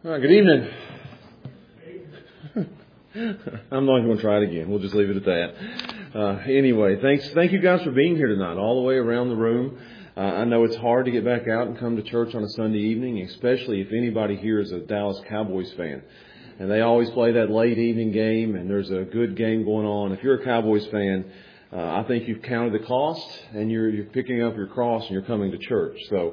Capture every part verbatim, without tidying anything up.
All right, good evening. I'm not going to try it again. We'll just leave it at that. Uh, anyway, thanks. Thank you guys for being here tonight, all the way around the room. Uh, I know it's hard to get back out and come to church on a Sunday evening, especially if anybody here is a Dallas Cowboys fan. And they always play that late evening game, and there's a good game going on. If you're a Cowboys fan, uh, I think you've counted the cost, and you're you're picking up your cross and you're coming to church. So.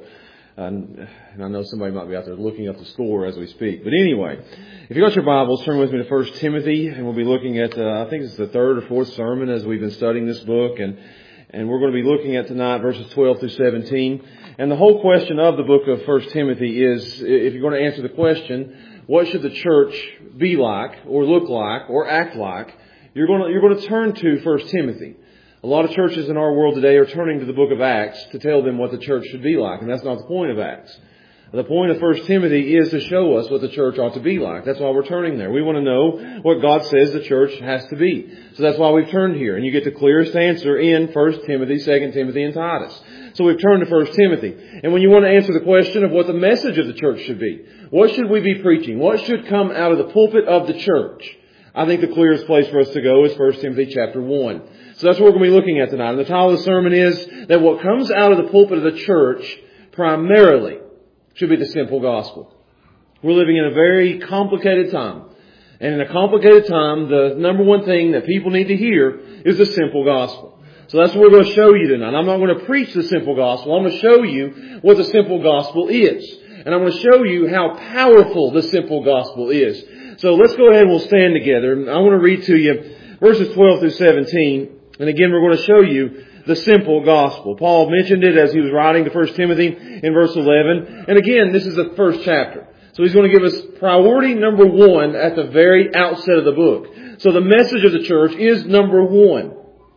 And I know somebody might be out there looking up the score as we speak. But anyway, if you got your Bibles, turn with me to First Timothy, and we'll be looking at, uh, I think it's the third or fourth sermon as we've been studying this book. And, and we're going to be looking at tonight verses twelve through seventeen. And the whole question of the book of First Timothy is, if you're going to answer the question, what should the church be like, or look like, or act like, you're going to, you're going to turn to First Timothy. A lot of churches in our world today are turning to the book of Acts to tell them what the church should be like, and that's not the point of Acts. The point of First Timothy is to show us what the church ought to be like. That's why we're turning there. We want to know what God says the church has to be. So that's why we've turned here, and you get the clearest answer in First Timothy, Second Timothy, and Titus. So we've turned to First Timothy. And when you want to answer the question of what the message of the church should be, what should we be preaching? What should come out of the pulpit of the church? I think the clearest place for us to go is First Timothy chapter one. So that's what we're going to be looking at tonight. And the title of the sermon is that what comes out of the pulpit of the church primarily should be the simple gospel. We're living in a very complicated time. And in a complicated time, the number one thing that people need to hear is the simple gospel. So that's what we're going to show you tonight. I'm not going to preach the simple gospel. I'm going to show you what the simple gospel is. And I'm going to show you how powerful the simple gospel is. So let's go ahead and we'll stand together. I want to read to you verses twelve through seventeen. And again, we're going to show you the simple gospel. Paul mentioned it as he was writing to First Timothy in verse eleven. And again, this is the first chapter. So he's going to give us priority number one at the very outset of the book. So the message of the church is number one.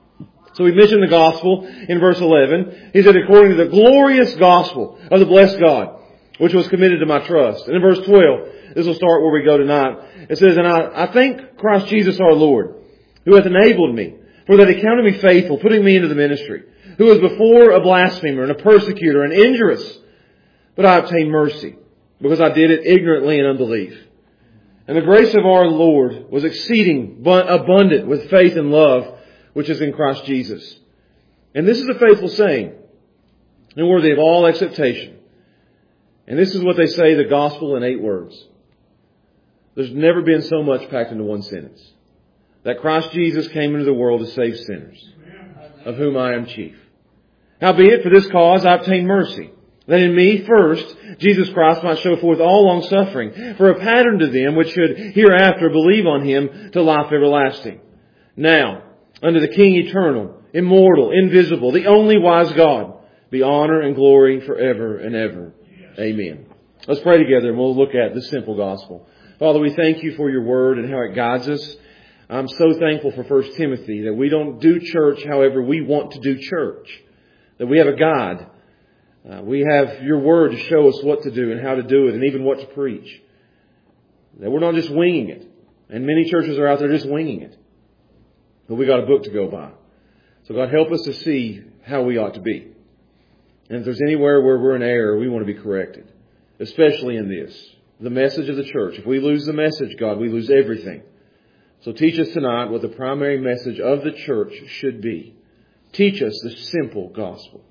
So we mentioned the gospel in verse eleven. He said, according to the glorious gospel of the blessed God, which was committed to my trust. And in verse twelve, this will start where we go tonight. It says, and I, I thank Christ Jesus our Lord, who hath enabled me, for that he counted me faithful, putting me into the ministry, who was before a blasphemer and a persecutor and injurious. But I obtained mercy, because I did it ignorantly in unbelief. And the grace of our Lord was exceeding abundant with faith and love, which is in Christ Jesus. And this is a faithful saying, and worthy of all acceptation. And this is what they say, the gospel in eight words. There's never been so much packed into one sentence. That Christ Jesus came into the world to save sinners, of whom I am chief. Howbeit, for this cause I obtained mercy, that in me first Jesus Christ might show forth all long suffering, for a pattern to them which should hereafter believe on him to life everlasting. Now, unto the King eternal, immortal, invisible, the only wise God, be honor and glory forever and ever. Amen. Let's pray together and we'll look at the simple gospel. Father, we thank you for your word and how it guides us. I'm so thankful for First Timothy that we don't do church however we want to do church. That we have a guide. Uh, we have your word to show us what to do and how to do it and even what to preach. That we're not just winging it. And many churches are out there just winging it. But we got a book to go by. So God, help us to see how we ought to be. And if there's anywhere where we're in error, we want to be corrected. Especially in this. The message of the church. If we lose the message, God, we lose everything. So teach us tonight what the primary message of the church should be. Teach us the simple gospel.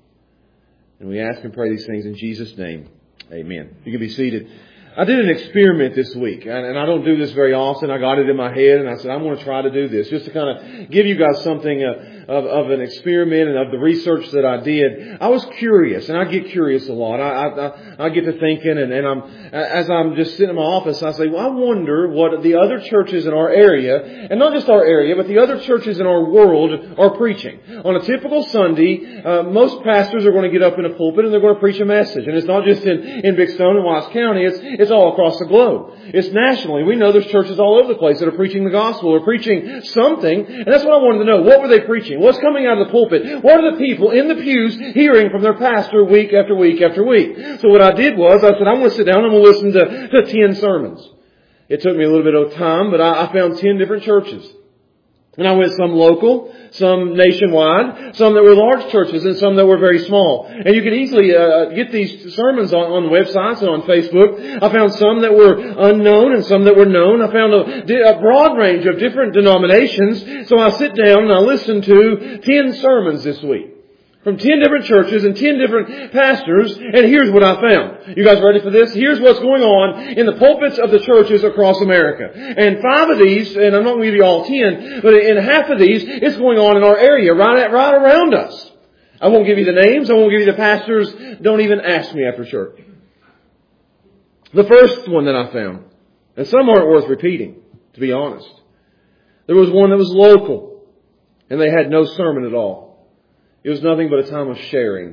And we ask and pray these things in Jesus' name. Amen. You can be seated. I did an experiment this week, and I don't do this very often. I got it in my head, and I said, I'm going to try to do this, just to kind of give you guys something uh, of, of an experiment and of the research that I did. I was curious, and I get curious a lot. I, I, I get to thinking, and, and I'm as I'm just sitting in my office, I say, well, I wonder what the other churches in our area, and not just our area, but the other churches in our world are preaching. On a typical Sunday, uh, most pastors are going to get up in a pulpit, and they're going to preach a message. And it's not just in, in Big Stone and Wise County, it's It's all across the globe. It's nationally. We know there's churches all over the place that are preaching the gospel or preaching something. And that's what I wanted to know. What were they preaching? What's coming out of the pulpit? What are the people in the pews hearing from their pastor week after week after week? So what I did was I said, I'm going to sit down and I'm going to listen to, to ten sermons. It took me a little bit of time, but I, I found ten different churches. And I went some local, some nationwide, some that were large churches, and some that were very small. And you can easily uh, get these sermons on, on websites and on Facebook. I found some that were unknown and some that were known. I found a, a broad range of different denominations. So I sit down and I listen to ten sermons this week from ten different churches and ten different pastors. And here's what I found. You guys ready for this? Here's what's going on in the pulpits of the churches across America. And five of these, and I'm not going to give you all ten, but in half of these, it's going on in our area, right at, right around us. I won't give you the names. I won't give you the pastors. Don't even ask me after church. The first one that I found, and some aren't worth repeating, to be honest. There was one that was local, and they had no sermon at all. It was nothing but a time of sharing.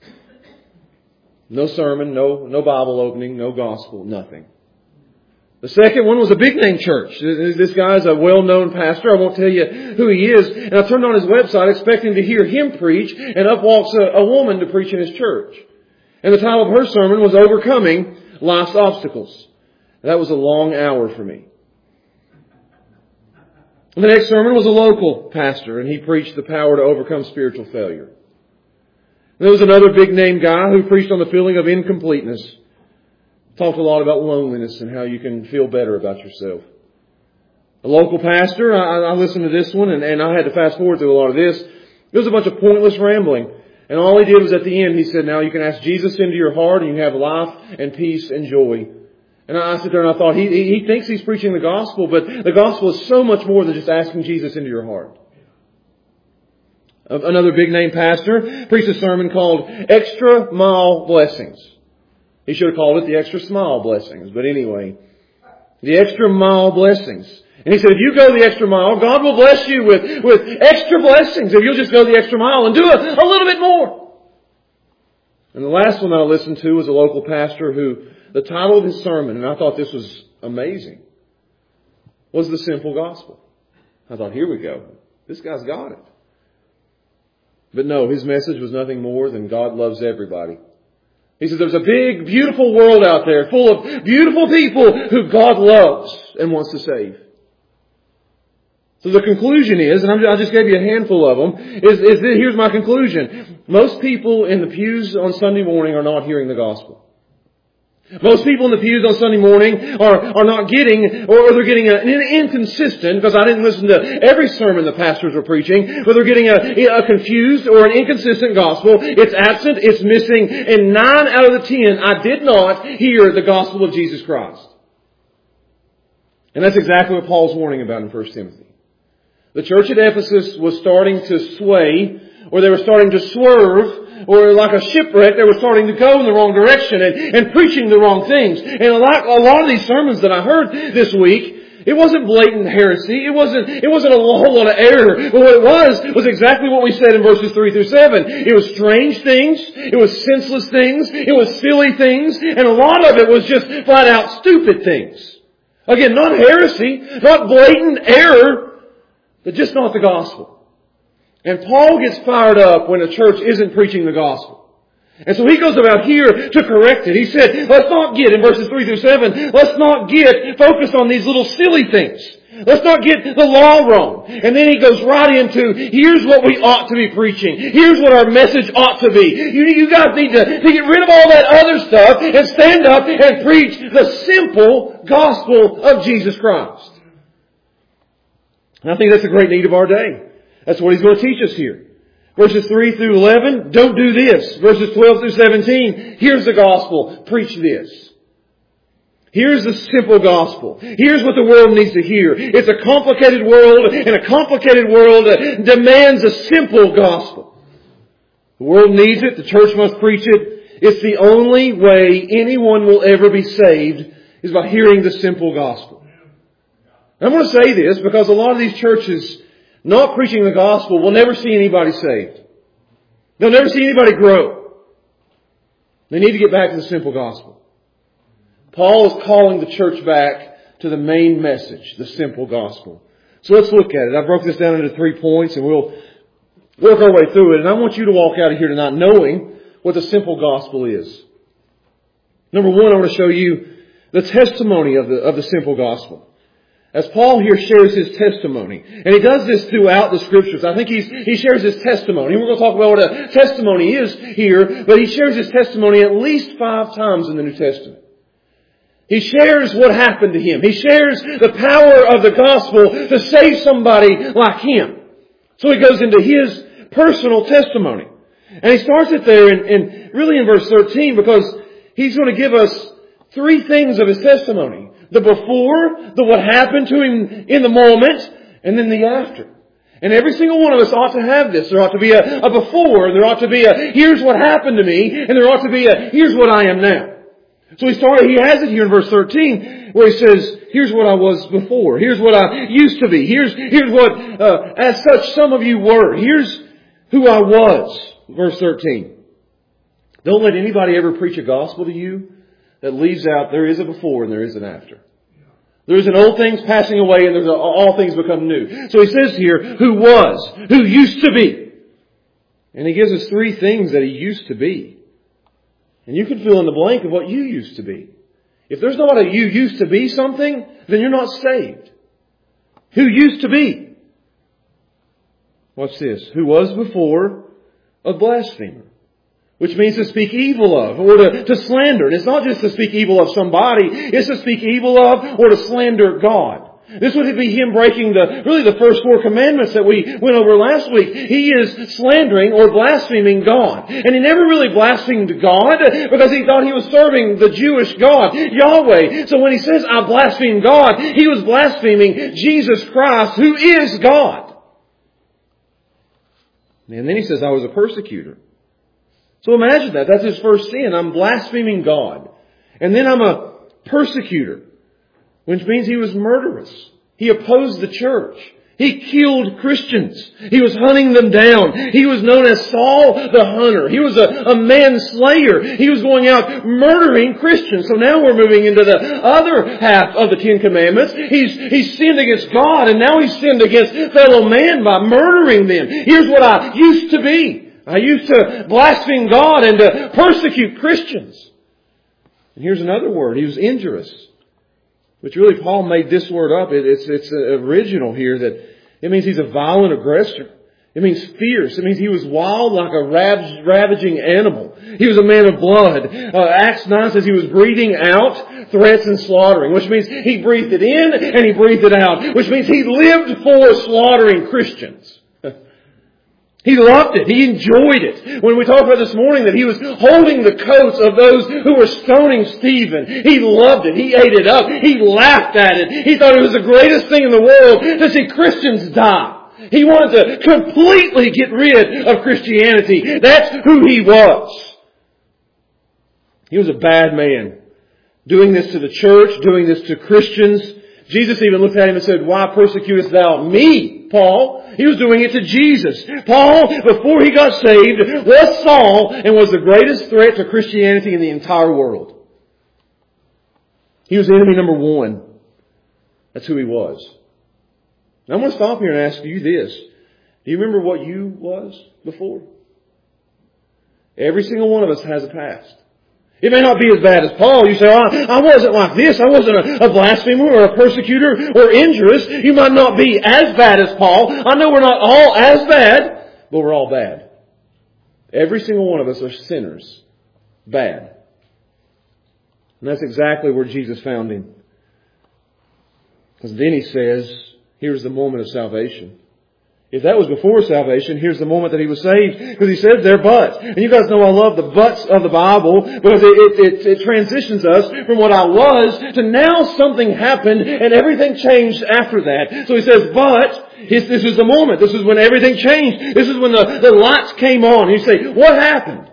No sermon, no, no Bible opening, no gospel, nothing. The second one was a big name church. This guy's a well-known pastor. I won't tell you who he is. And I turned on his website expecting to hear him preach, and up walks a, a woman to preach in his church. And the title of her sermon was Overcoming Life's Obstacles. That was a long hour for me. The next sermon was a local pastor, and he preached the power to overcome spiritual failure. There was another big name guy who preached on the feeling of incompleteness. Talked a lot about loneliness and how you can feel better about yourself. A local pastor, I, I listened to this one, and, and I had to fast forward through a lot of this. It was a bunch of pointless rambling. And all he did was at the end, he said, now you can ask Jesus into your heart and you have life and peace and joy. And I sit there and I thought, he, he thinks he's preaching the gospel, but the gospel is so much more than just asking Jesus into your heart. Another big name pastor preached a sermon called Extra Mile Blessings. He should have called it the Extra Smile Blessings. But anyway, the Extra Mile Blessings. And he said, if you go the extra mile, God will bless you with, with extra blessings if you'll just go the extra mile and do a, a little bit more. And the last one that I listened to was a local pastor who, the title of his sermon, and I thought this was amazing, was The Simple Gospel. I thought, here we go. This guy's got it. But no, his message was nothing more than God loves everybody. He says there's a big, beautiful world out there full of beautiful people who God loves and wants to save. So the conclusion is, and I just gave you a handful of them, is, is that here's my conclusion. Most people in the pews on Sunday morning are not hearing the gospel. Most people in the pews on Sunday morning are, are not getting, or they're getting an inconsistent, because I didn't listen to every sermon the pastors were preaching, but they're getting a, a confused or an inconsistent gospel. It's absent, it's missing, and nine out of the ten, I did not hear the gospel of Jesus Christ. And that's exactly what Paul's warning about in First Timothy. The church at Ephesus was starting to sway, or they were starting to swerve, or like a shipwreck, they were starting to go in the wrong direction and, and preaching the wrong things. And a lot, a lot of these sermons that I heard this week, it wasn't blatant heresy. It wasn't, it wasn't a whole lot of error. But what it was, was exactly what we said in verses three through seven. It was strange things. It was senseless things. It was silly things. And a lot of it was just flat out stupid things. Again, not heresy, not blatant error, but just not the gospel. And Paul gets fired up when a church isn't preaching the gospel. And so he goes about here to correct it. He said, let's not get, in verses three through seven, let's not get focused on these little silly things. Let's not get the law wrong. And then he goes right into, here's what we ought to be preaching. Here's what our message ought to be. You, you guys need to, to get rid of all that other stuff and stand up and preach the simple gospel of Jesus Christ. And I think that's a great need of our day. That's what he's going to teach us here. Verses three through eleven, don't do this. Verses twelve through seventeen, here's the gospel. Preach this. Here's the simple gospel. Here's what the world needs to hear. It's a complicated world, and a complicated world demands a simple gospel. The world needs it. The church must preach it. It's the only way anyone will ever be saved is by hearing the simple gospel. And I want to say this because a lot of these churches not preaching the gospel will never see anybody saved. They'll never see anybody grow. They need to get back to the simple gospel. Paul is calling the church back to the main message, the simple gospel. So let's look at it. I broke this down into three points and we'll work our way through it. And I want you to walk out of here tonight knowing what the simple gospel is. Number one, I want to show you the testimony of the, of the simple gospel. As Paul here shares his testimony, and he does this throughout the Scriptures. I think he's, he shares his testimony. We're going to talk about what a testimony is here, but he shares his testimony at least five times in the New Testament. He shares what happened to him. He shares the power of the gospel to save somebody like him. So he goes into his personal testimony. And he starts it there in, in really in verse thirteen, because he's going to give us three things of his testimony. The before, the what happened to him in the moment, and then the after. And every single one of us ought to have this. There ought to be a, a before, and there ought to be a here's what happened to me, and there ought to be a here's what I am now. So he started, he has it here in verse thirteen, where he says, here's what I was before. Here's what I used to be. Here's, here's what, uh, as such some of you were. Here's who I was. Verse thirteen. Don't let anybody ever preach a gospel to you that leaves out there is a before and there is an after. There is an old things passing away and there's a, all things become new. So he says here, who was, who used to be. And he gives us three things that he used to be. And you can fill in the blank of what you used to be. If there's not a you used to be something, then you're not saved. Who used to be? What's this? Who was before a blasphemer. Which means to speak evil of, or to, to slander. And it's not just to speak evil of somebody, it's to speak evil of or to slander God. This would be him breaking the, really the first four commandments that we went over last week. He is slandering or blaspheming God. And he never really blasphemed God because he thought he was serving the Jewish God, Yahweh. So when he says, I blaspheme God, he was blaspheming Jesus Christ, who is God. And then he says, I was a persecutor. So imagine that. That's his first sin. I'm blaspheming God. And then I'm a persecutor, which means he was murderous. He opposed the church. He killed Christians. He was hunting them down. He was known as Saul the Hunter. He was a, a manslayer. He was going out murdering Christians. So now we're moving into the other half of the Ten Commandments. He's, he's sinned against God, and now he's sinned against fellow man by murdering them. Here's what I used to be. I used to blaspheme God and to persecute Christians. And here's another word. He was injurious. Which really Paul made this word up. It, it's, it's original here that it means he's a violent aggressor. It means fierce. It means he was wild like a rav- ravaging animal. He was a man of blood. Uh, Acts nine says he was breathing out threats and slaughtering. Which means he breathed it in and he breathed it out. Which means he lived for slaughtering Christians. He loved it. He enjoyed it. When we talked about this morning that he was holding the coats of those who were stoning Stephen, he loved it. He ate it up. He laughed at it. He thought it was the greatest thing in the world to see Christians die. He wanted to completely get rid of Christianity. That's who he was. He was a bad man. Doing this to the church, doing this to Christians. Jesus even looked at him and said, why persecutest thou me, Paul? He was doing it to Jesus. Paul, before he got saved, was Saul and was the greatest threat to Christianity in the entire world. He was enemy number one. That's who he was. Now I'm going to stop here and ask you this. Do you remember what you was before? Every single one of us has a past. It may not be as bad as Paul. You say, oh, I wasn't like this. I wasn't a, a blasphemer or a persecutor or injurious. You might not be as bad as Paul. I know we're not all as bad, but we're all bad. Every single one of us are sinners. Bad. And that's exactly where Jesus found him. Because then he says, here's the moment of salvation. If that was before salvation, here's the moment that he was saved. Because he says there, but. And you guys know I love the buts of the Bible because it, it, it, it transitions us from what I was to now something happened and everything changed after that. So he says, but his, this is the moment. This is when everything changed. This is when the, the lights came on. You say, what happened?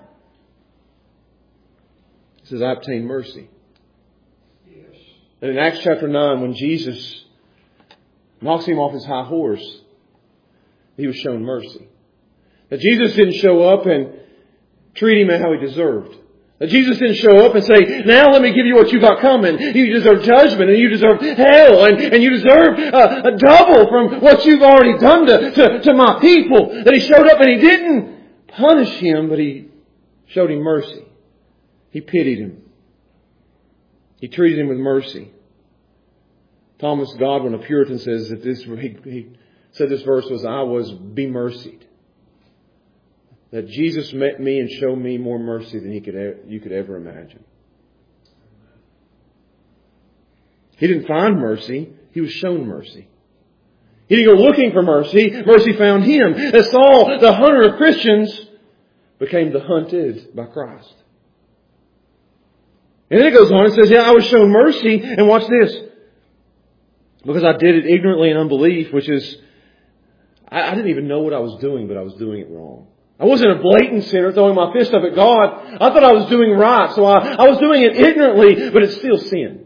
He says, I obtained mercy. Yes. And in Acts chapter nine, when Jesus knocks him off his high horse, he was shown mercy. That Jesus didn't show up and treat him how he deserved. That Jesus didn't show up and say, now let me give you what you got coming. You deserve judgment and you deserve hell and, and you deserve uh, a double from what you've already done to, to, to my people. That he showed up and he didn't punish him, but he showed him mercy. He pitied him. He treated him with mercy. Thomas Godwin, a Puritan, says that this, he, he said this verse was, I was bemercied. That Jesus met me and showed me more mercy than he could, you could ever imagine. He didn't find mercy. He was shown mercy. He didn't go looking for mercy. Mercy found him. As Saul, the hunter of Christians, became the hunted by Christ. And then it goes on and says, yeah, I was shown mercy. And watch this. Because I did it ignorantly in unbelief, which is, I, I didn't even know what I was doing, but I was doing it wrong. I wasn't a blatant sinner throwing my fist up at God. I thought I was doing right. So I, I was doing it ignorantly, but it's still sin.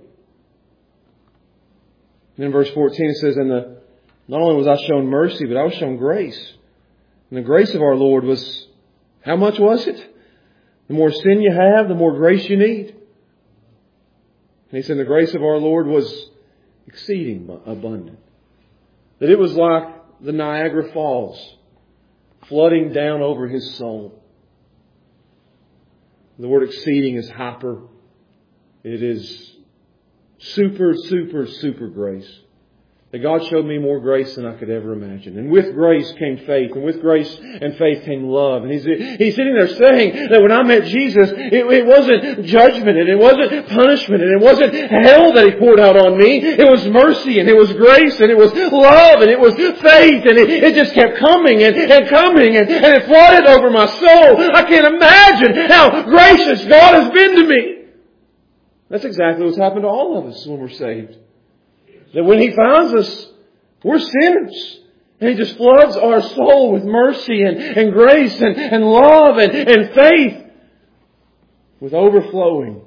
And in verse fourteen it says, and the, not only was I shown mercy, but I was shown grace. And the grace of our Lord was, how much was it? The more sin you have, the more grace you need. And he said the grace of our Lord was exceeding abundant. That it was like the Niagara Falls flooding down over his soul. The word exceeding is hyper. It is super, super, super grace. That God showed me more grace than I could ever imagine. And with grace came faith. And with grace and faith came love. And he's, he's sitting there saying that when I met Jesus, it, it wasn't judgment and it wasn't punishment and it wasn't hell that He poured out on me. It was mercy and it was grace and it was love and it was faith. And it, it just kept coming and, and coming and, and it flooded over my soul. I can't imagine how gracious God has been to me. That's exactly what's happened to all of us when we're saved. That when He finds us, we're sinners. And He just floods our soul with mercy and, and grace and, and love and, and faith with overflowing.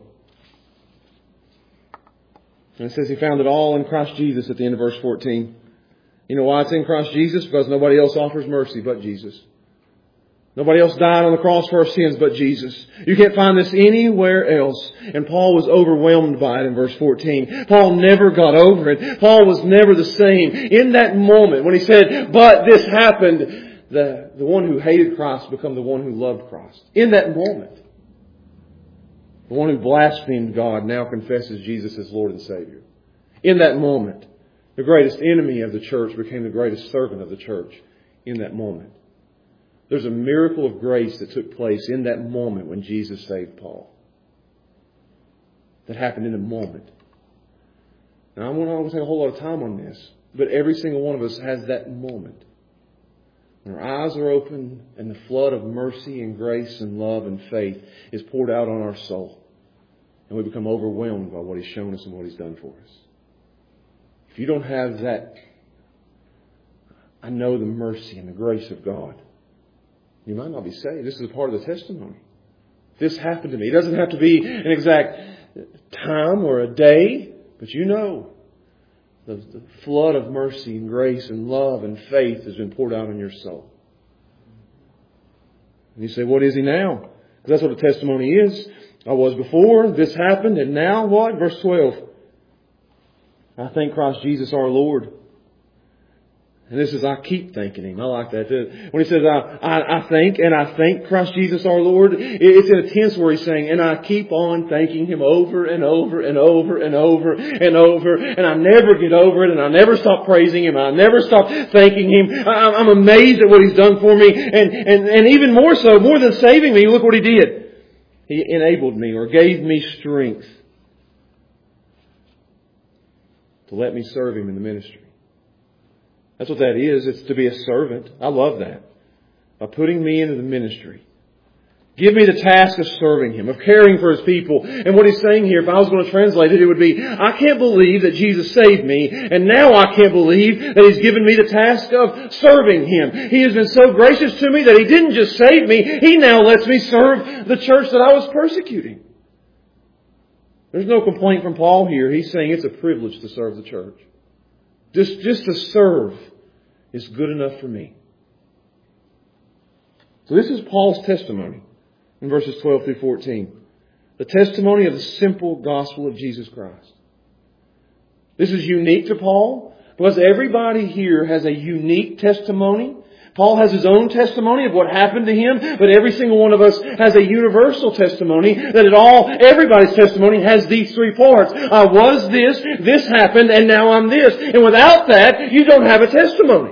And it says He found it all in Christ Jesus at the end of verse fourteen. You know why it's in Christ Jesus? Because nobody else offers mercy but Jesus. Nobody else died on the cross for our sins but Jesus. You can't find this anywhere else. And Paul was overwhelmed by it in verse fourteen. Paul never got over it. Paul was never the same. In that moment when he said, but this happened, the, the one who hated Christ became the one who loved Christ. In that moment. The one who blasphemed God now confesses Jesus as Lord and Savior. In that moment. The greatest enemy of the church became the greatest servant of the church. In that moment. There's a miracle of grace that took place in that moment when Jesus saved Paul. That happened in a moment. Now, I'm not going to take a whole lot of time on this, but every single one of us has that moment. When our eyes are open and the flood of mercy and grace and love and faith is poured out on our soul. And we become overwhelmed by what He's shown us and what He's done for us. If you don't have that, I know the mercy and the grace of God, you might not be saved. This is a part of the testimony. This happened to me. It doesn't have to be an exact time or a day, but you know the, the flood of mercy and grace and love and faith has been poured out on your soul. And you say, what is he now? Because that's what a testimony is. I was before, this happened, and now what? Verse twelve. I thank Christ Jesus our Lord. And this is, I keep thanking Him. I like that too. When he says, I, I, I thank and I thank Christ Jesus our Lord, it's in a tense where he's saying, and I keep on thanking Him over and over and over and over and over. And I never get over it and I never stop praising Him. I never stop thanking Him. I, I'm amazed at what He's done for me. And, and, and even more so, more than saving me, look what He did. He enabled me or gave me strength to let me serve Him in the ministry. That's what that is. It's to be a servant. I love that. By putting me into the ministry. Give me the task of serving Him, of caring for His people. And what he's saying here, if I was going to translate it, it would be, I can't believe that Jesus saved me, and now I can't believe that He's given me the task of serving Him. He has been so gracious to me that He didn't just save me, He now lets me serve the church that I was persecuting. There's no complaint from Paul here. He's saying it's a privilege to serve the church. Just, just to serve is good enough for me. So this is Paul's testimony in verses twelve through fourteen. The testimony of the simple gospel of Jesus Christ. This is unique to Paul because everybody here has a unique testimony. Paul has his own testimony of what happened to him, but every single one of us has a universal testimony that it all, everybody's testimony has these three parts. I was this, this happened, and now I'm this. And without that, you don't have a testimony.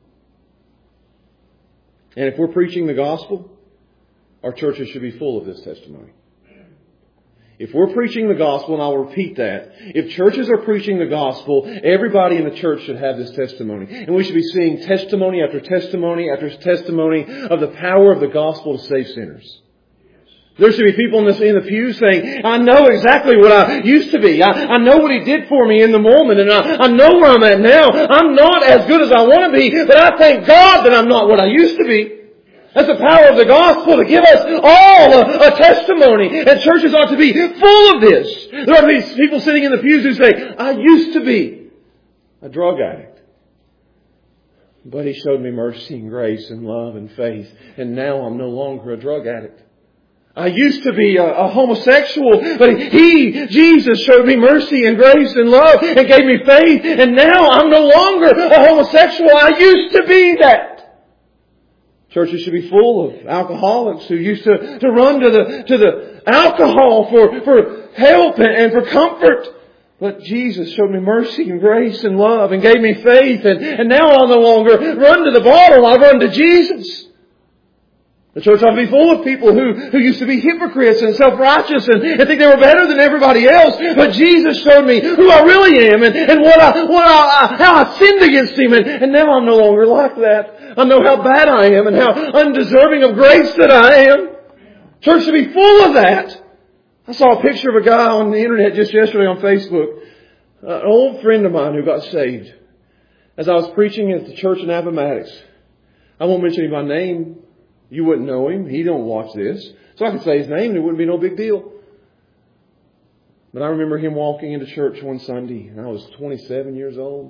And if we're preaching the gospel, our churches should be full of this testimony. If we're preaching the gospel, and I'll repeat that, if churches are preaching the gospel, everybody in the church should have this testimony. And we should be seeing testimony after testimony after testimony of the power of the gospel to save sinners. There should be people in the, in the pews saying, I know exactly what I used to be. I, I know what He did for me in the moment, and I, I know where I'm at now. I'm not as good as I want to be, but I thank God that I'm not what I used to be. That's the power of the gospel to give us all a, a testimony. And churches ought to be full of this. There ought to be people sitting in the pews who say, I used to be a drug addict. But He showed me mercy and grace and love and faith. And now I'm no longer a drug addict. I used to be a, a homosexual, but He, Jesus, showed me mercy and grace and love and gave me faith. And now I'm no longer a homosexual. I used to be that. Churches should be full of alcoholics who used to, to run to the, to the alcohol for, for help and, and for comfort. But Jesus showed me mercy and grace and love and gave me faith. And, and now I'll no longer run to the bottle. I run to Jesus. The church ought to be full of people who, who used to be hypocrites and self-righteous and, and think they were better than everybody else. But Jesus showed me who I really am and, and what I, what I, how I sinned against Him. And, and now I'm no longer like that. I know how bad I am and how undeserving of grace that I am. Church should be full of that. I saw a picture of a guy on the internet just yesterday on Facebook. An old friend of mine who got saved. As I was preaching at the church in Appomattox. I won't mention him by name. You wouldn't know him. He don't watch this. So I could say his name and it wouldn't be no big deal. But I remember him walking into church one Sunday and I was twenty-seven years old.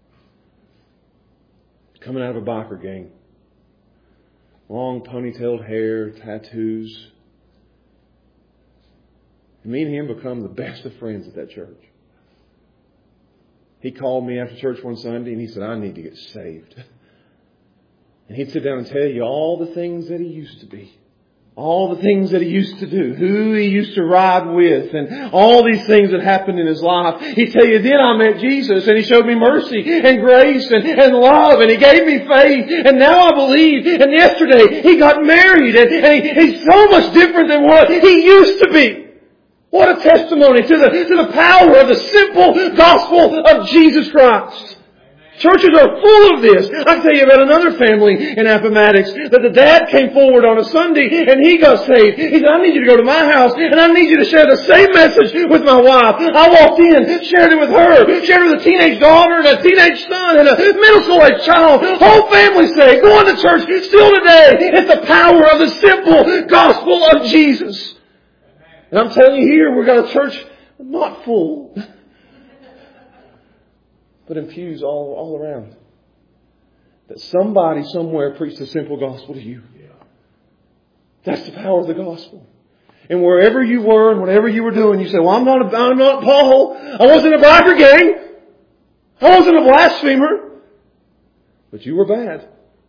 Coming out of a biker gang. Long ponytailed hair, tattoos. And me and him become the best of friends at that church. He called me after church one Sunday and he said, I need to get saved. And he'd sit down and tell you all the things that he used to be. All the things that he used to do. Who he used to ride with. And all these things that happened in his life. He'd tell you, then I met Jesus. And He showed me mercy and grace and, and love. And He gave me faith. And now I believe. And yesterday he got married. And, and he, he's so much different than what he used to be. What a testimony to the, to the power of the simple gospel of Jesus Christ. Churches are full of this. I can tell you about another family in Appomattox that the dad came forward on a Sunday and he got saved. He said, I need you to go to my house and I need you to share the same message with my wife. I walked in, shared it with her, shared it with a teenage daughter and a teenage son and a middle school age child. Whole family saved, going to church still today. It's the power of the simple gospel of Jesus. And I'm telling you here, we've got a church not full, but in pews all, all around. That somebody somewhere preached the simple gospel to you. That's the power of the gospel. And wherever you were and whatever you were doing, you say, well, I'm not, a, I'm not Paul. I wasn't a biker gang. I wasn't a blasphemer. But you were bad.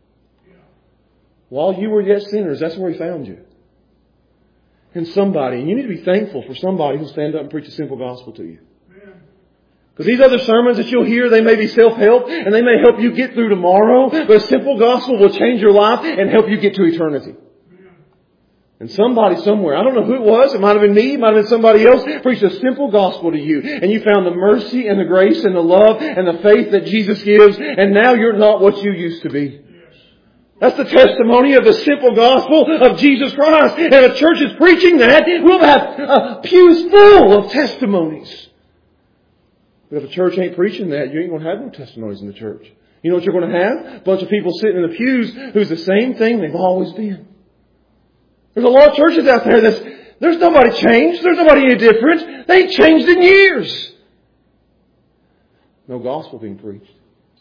While you were yet sinners, that's where He found you. And somebody, and you need to be thankful for somebody who'll stand up and preach a simple gospel to you. Because these other sermons that you'll hear, they may be self-help and they may help you get through tomorrow. But a simple gospel will change your life and help you get to eternity. And somebody somewhere, I don't know who it was, it might have been me, it might have been somebody else, preached a simple gospel to you. And you found the mercy and the grace and the love and the faith that Jesus gives. And now you're not what you used to be. That's the testimony of the simple gospel of Jesus Christ. And if a church is preaching that, we'll have uh, pews full of testimonies. But if a church ain't preaching that, you ain't going to have no testimonies in the church. You know what you're going to have? A bunch of people sitting in the pews who's the same thing they've always been. There's a lot of churches out there that's, there's nobody changed. There's nobody any different. They ain't changed in years. No gospel being preached.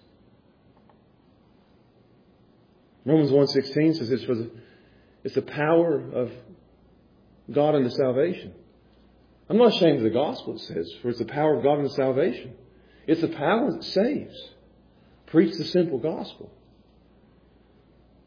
Romans one sixteen says it's, for the, it's the power of God unto salvation. I'm not ashamed of the gospel, it says, for it's the power of God unto salvation. It's the power that saves. Preach the simple gospel.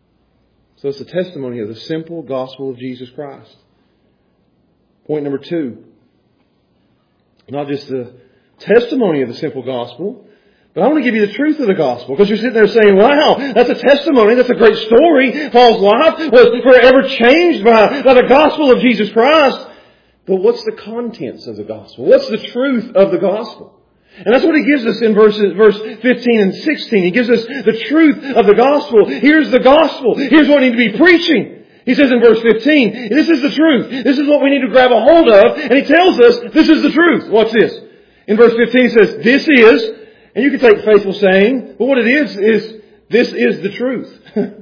So it's the testimony of the simple gospel of Jesus Christ. Point number two. Not just the testimony of the simple gospel, but I want to give you the truth of the gospel. Because you're sitting there saying, wow, that's a testimony. That's a great story. Paul's life was forever changed by, by the gospel of Jesus Christ. But what's the contents of the gospel? What's the truth of the gospel? And that's what he gives us in verses, verse fifteen and sixteen. He gives us the truth of the gospel. Here's the gospel. Here's what we need to be preaching. He says in verse fifteen, this is the truth. This is what we need to grab a hold of. And he tells us this is the truth. Watch this. In verse fifteen he says, this is, and you can take faithful saying, but what it is, is this is the truth.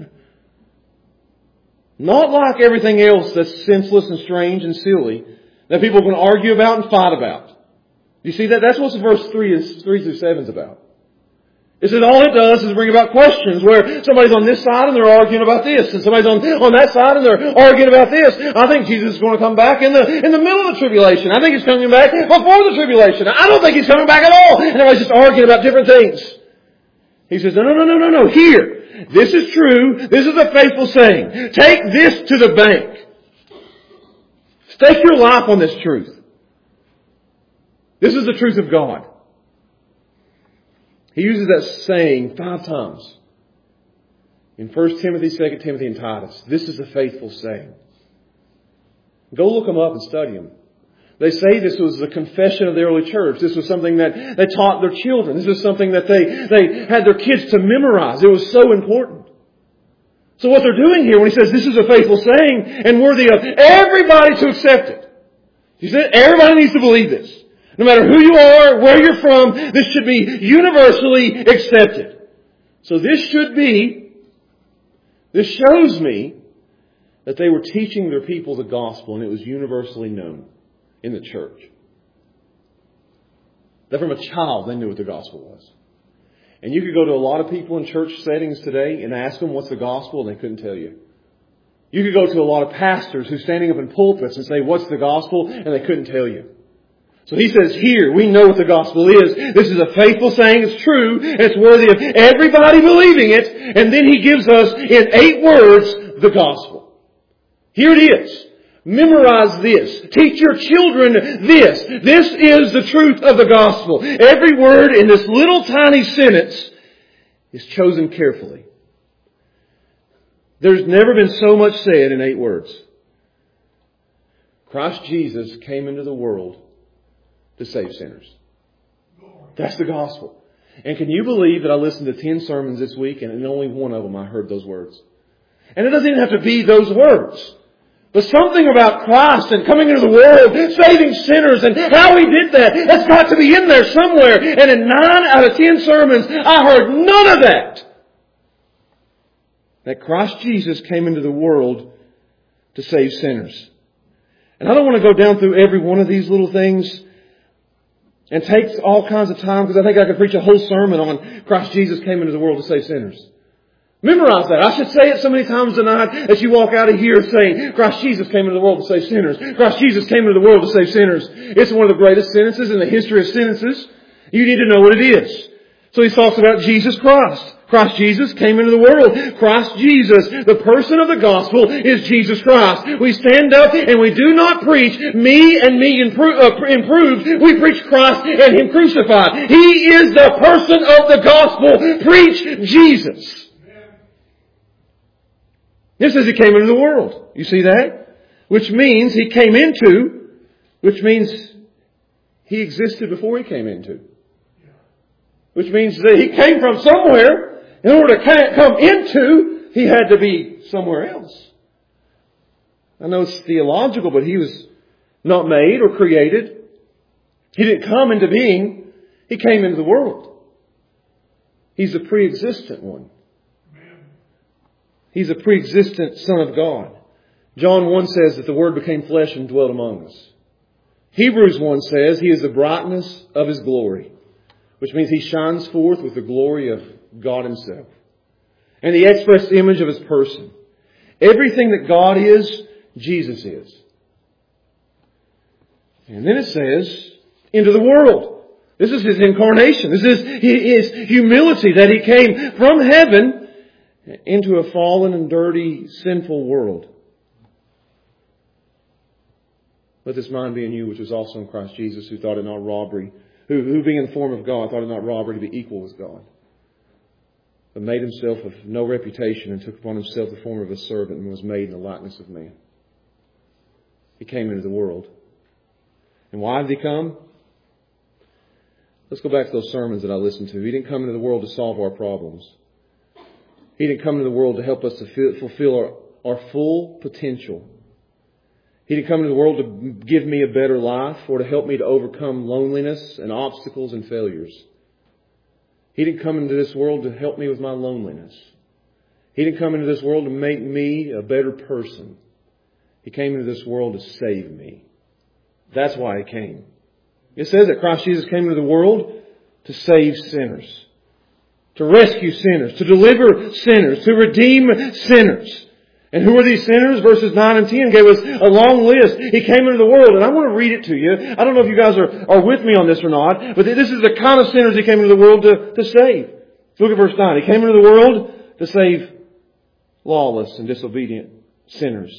Not like everything else that's senseless and strange and silly that people are going to argue about and fight about. You see that? That's what verse three is, three through seven is about. It says all it does is bring about questions where somebody's on this side and they're arguing about this, and somebody's on, on that side and they're arguing about this. I think Jesus is going to come back in the, in the middle of the tribulation. I think He's coming back before the tribulation. I don't think He's coming back at all. And everybody's just arguing about different things. He says, no, no, no, no, no, no. Here. This is true. This is a faithful saying. Take this to the bank. Stake your life on this truth. This is the truth of God. He uses that saying five times. In First Timothy, Second Timothy, and Titus. This is the faithful saying. Go look them up and study them. They say this was the confession of the early church. This was something that they taught their children. This was something that they, they had their kids to memorize. It was so important. So what they're doing here when he says this is a faithful saying and worthy of everybody to accept it. He said everybody needs to believe this. No matter who you are, where you're from, this should be universally accepted. So this should be, this shows me that they were teaching their people the gospel and it was universally known in the church. That from a child they knew what the gospel was. And you could go to a lot of people in church settings today and ask them what's the gospel and they couldn't tell you. You could go to a lot of pastors who's standing up in pulpits and say, what's the gospel? And they couldn't tell you. So he says here, we know what the gospel is. This is a faithful saying. It's true. And it's worthy of everybody believing it. And then he gives us in eight words the gospel. Here it is. Memorize this. Teach your children this. This is the truth of the gospel. Every word in this little tiny sentence is chosen carefully. There's never been so much said in eight words. Christ Jesus came into the world to save sinners. That's the gospel. And can you believe that I listened to ten sermons this week and in only one of them I heard those words? And it doesn't even have to be those words. But something about Christ and coming into the world, saving sinners and how He did that, that's got to be in there somewhere. And in nine out of ten sermons, I heard none of that. That Christ Jesus came into the world to save sinners. And I don't want to go down through every one of these little things and take all kinds of time because I think I could preach a whole sermon on Christ Jesus came into the world to save sinners. Memorize that. I should say it so many times tonight as you walk out of here saying, Christ Jesus came into the world to save sinners. Christ Jesus came into the world to save sinners. It's one of the greatest sentences in the history of sentences. You need to know what it is. So he talks about Jesus Christ. Christ Jesus came into the world. Christ Jesus, the person of the gospel, is Jesus Christ. We stand up and we do not preach me and me improved. We preach Christ and Him crucified. He is the person of the gospel. Preach Jesus. It says He came into the world. You see that? Which means He came into, which means He existed before He came into. Which means that He came from somewhere. In order to come into, He had to be somewhere else. I know it's theological, but He was not made or created. He didn't come into being. He came into the world. He's a pre-existent one. He's a pre-existent Son of God. John one says that the Word became flesh and dwelt among us. Hebrews one says He is the brightness of His glory, which means He shines forth with the glory of God Himself. And the express image of His person. Everything that God is, Jesus is. And then it says, into the world. This is His incarnation. This is His humility that He came from heaven into a fallen and dirty, sinful world. Let this mind be in you, which was also in Christ Jesus, who thought it not robbery, who, who being in the form of God, thought it not robbery to be equal with God, but made himself of no reputation and took upon himself the form of a servant and was made in the likeness of man. He came into the world. And why did he come? Let's go back to those sermons that I listened to. He didn't come into the world to solve our problems. He didn't come into the world to help us to fulfill our, our full potential. He didn't come into the world to give me a better life or to help me to overcome loneliness and obstacles and failures. He didn't come into this world to help me with my loneliness. He didn't come into this world to make me a better person. He came into this world to save me. That's why He came. It says that Christ Jesus came into the world to save sinners, to rescue sinners, to deliver sinners, to redeem sinners. And who are these sinners? Verses nine and ten gave us a long list. He came into the world, and I want to read it to you. I don't know if you guys are, are with me on this or not, but this is the kind of sinners He came into the world to, to save. Look at verse nine. He came into the world to save lawless and disobedient sinners,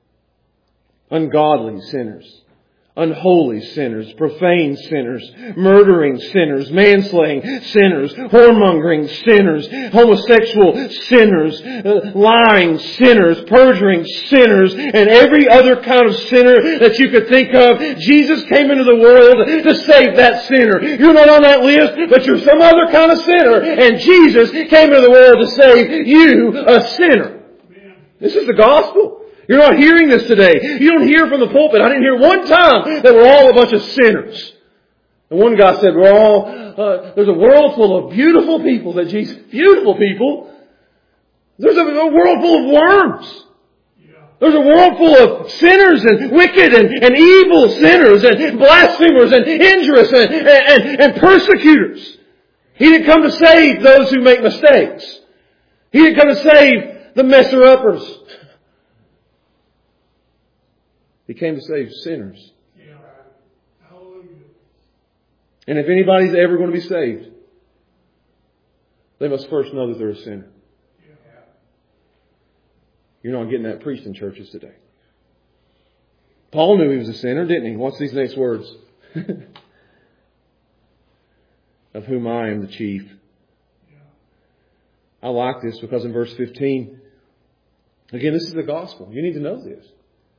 ungodly sinners, unholy sinners, profane sinners, murdering sinners, manslaying sinners, whoremongering sinners, homosexual sinners, uh, lying sinners, perjuring sinners, and every other kind of sinner that you could think of. Jesus came into the world to save that sinner. You're not on that list, but you're some other kind of sinner. And Jesus came into the world to save you, a sinner. This is the gospel. You're not hearing this today. You don't hear from the pulpit. I didn't hear one time that we're all a bunch of sinners. And one guy said, we're all, uh, there's a world full of beautiful people that Jesus, beautiful people. There's a, a world full of worms. There's a world full of sinners and wicked and, and evil sinners and blasphemers and injurious and, and, and persecutors. He didn't come to save those who make mistakes. He didn't come to save the messer-uppers. He came to save sinners. Yeah. Hallelujah. And if anybody's ever going to be saved, they must first know that they're a sinner. Yeah. You're not getting that preached in churches today. Paul knew he was a sinner, didn't he? What's these next words? Of whom I am the chief. Yeah. I like this because in verse fifteen, again, this is the gospel. You need to know this.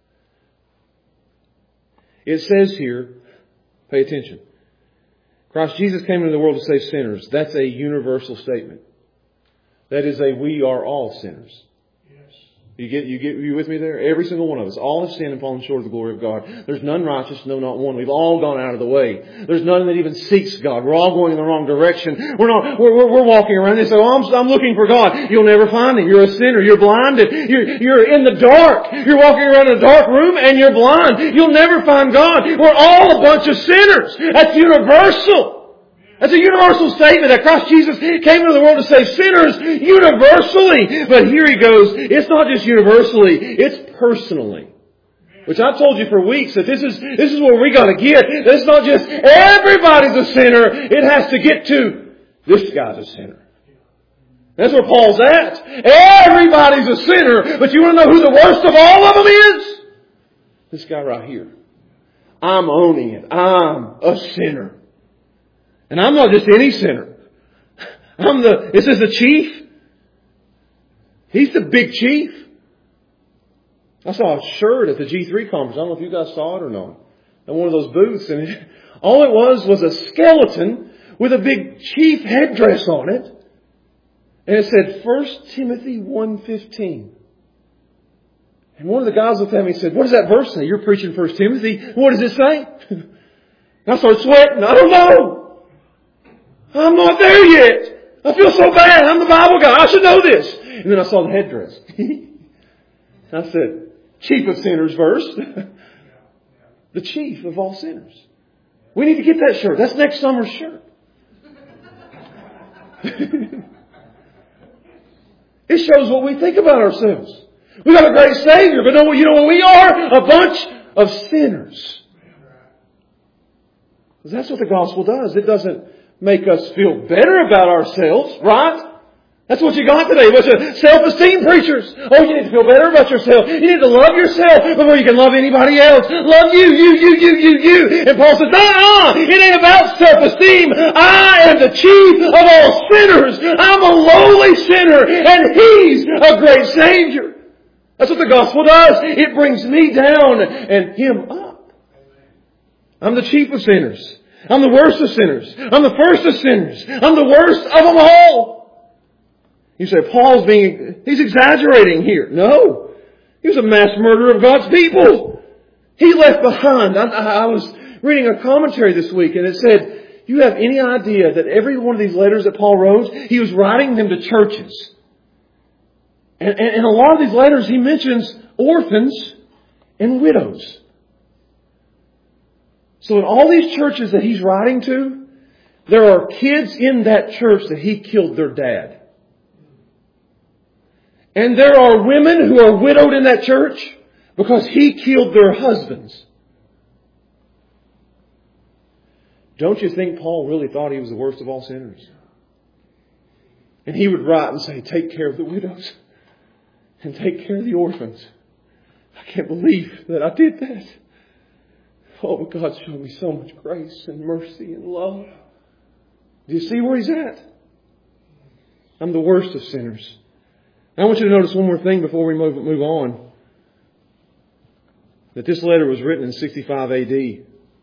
It says here, pay attention, Christ Jesus came into the world to save sinners. That's a universal statement. That is a we are all sinners. Yes. You get, you get, you with me there? Every single one of us. All have sinned and fallen short of the glory of God. There's none righteous, no, not one. We've all gone out of the way. There's none that even seeks God. We're all going in the wrong direction. We're not, we're, we're, we're walking around and say, oh, I'm, I'm looking for God. You'll never find Him. You're a sinner. You're blinded. You're, you're in the dark. You're walking around in a dark room and you're blind. You'll never find God. We're all a bunch of sinners. That's universal. That's a universal statement that Christ Jesus came into the world to save sinners universally. But here He goes, it's not just universally, it's personally. Which I've told you for weeks that this is, this is where we got to get. It's not just everybody's a sinner. It has to get to this guy's a sinner. That's where Paul's at. Everybody's a sinner. But you want to know who the worst of all of them is? This guy right here. I'm owning it. I'm a sinner. And I'm not just any sinner. I'm the, this is the chief. He's the big chief. I saw a shirt at the G three conference. I don't know if you guys saw it or not. At one of those booths. And it, all it was was a skeleton with a big chief headdress on it. And it said First Timothy one fifteen. And one of the guys looked at me and said, what does that verse say? You're preaching First Timothy. What does it say? And I started sweating. I don't know. I'm not there yet. I feel so bad. I'm the Bible guy. I should know this. And then I saw the headdress. I said, chief of sinners verse. The chief of all sinners. We need to get that shirt. That's next summer's shirt. It shows what we think about ourselves. We got a great Savior, but no, you know what we are? A bunch of sinners. Because that's what the gospel does. It doesn't make us feel better about ourselves, right? That's what you got today. A bunch of self-esteem preachers. Oh, you need to feel better about yourself. You need to love yourself before you can love anybody else. Love you, you, you, you, you, you. And Paul says, uh-uh, it ain't about self-esteem. I am the chief of all sinners. I'm a lowly sinner, and He's a great Savior. That's what the gospel does. It brings me down and Him up. I'm the chief of sinners. I'm the worst of sinners. I'm the first of sinners. I'm the worst of them all. You say, Paul's being, he's exaggerating here. No. He was a mass murderer of God's people. He left behind. I, I was reading a commentary this week and it said, you have any idea that every one of these letters that Paul wrote, he was writing them to churches. And, and in a lot of these letters, he mentions orphans and widows. So in all these churches that he's writing to, there are kids in that church that he killed their dad. And there are women who are widowed in that church because he killed their husbands. Don't you think Paul really thought he was the worst of all sinners? And he would write and say, take care of the widows and take care of the orphans. I can't believe that I did that. Oh, but God showed me so much grace and mercy and love. Do you see where he's at? I'm the worst of sinners. I want you to notice one more thing before we move, move on. That this letter was written in sixty-five A D.